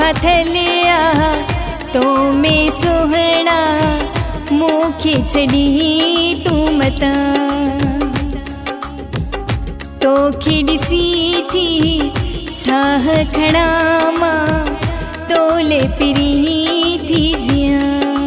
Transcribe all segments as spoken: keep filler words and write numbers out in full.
फथलिया तो में सुहना मुखी छड़ी तू मता तो खिड़सी थी साह खड़ामा तोले पिरी थी जिया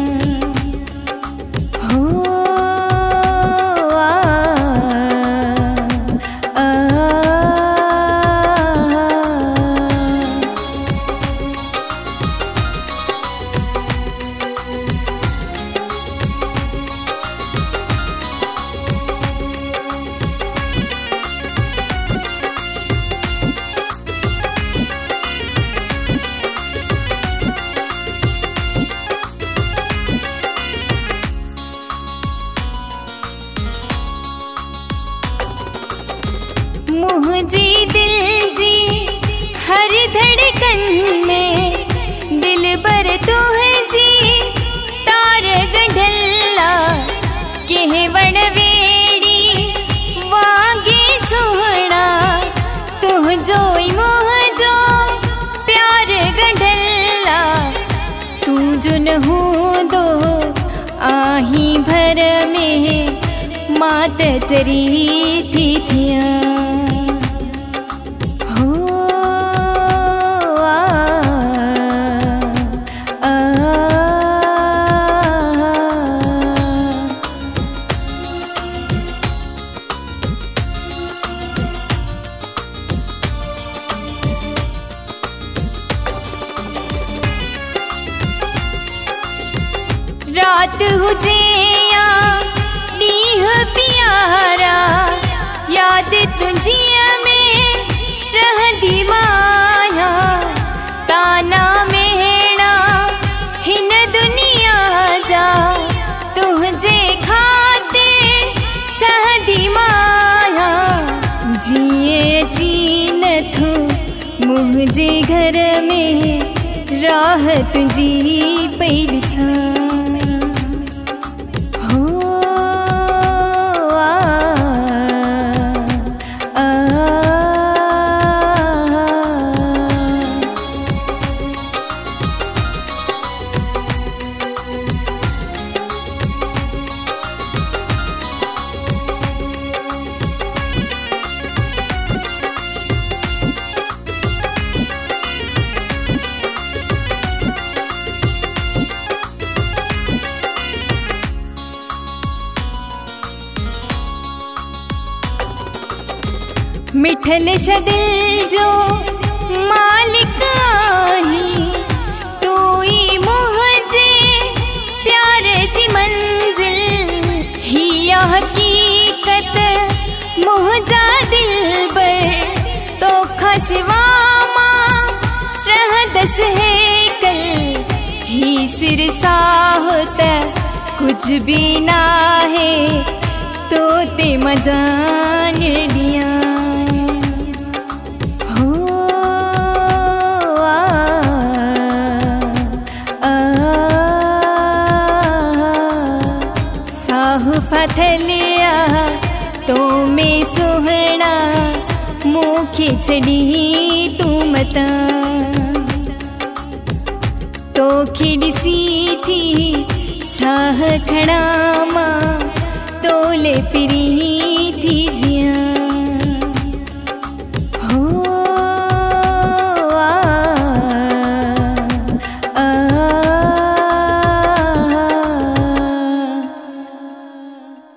मुझे दिल जी हर धड़कन में दिल बर तू है जी तार गढ़ला केह वड़वेड़ी वागे सुहना तुह जोई मोह जो प्यार गढ़ला तू जुन हूँ दो आही भर में मात चरी थी थिया रात हुजे या नीह प्यारा याद तुझिया में रहदी माया ताना मेहना हिन दुनिया जा तुझे खाते सहदी माया जिए जीन थो मुझे घर में राह तुझी पैसा मिठल दिल जो मालिक आही तू ही मुझे प्यार जी मंजिल हिया हकीकत मुझा दिल बर तो खसवा माँ रह दस है कल ही सिर साहत कुछ भी ना है तो ते मजान दिया फथलिया तो में सुहना मुखी छड़ी तू मता तो खिड़सी थी साह खड़ामा तोले पिरी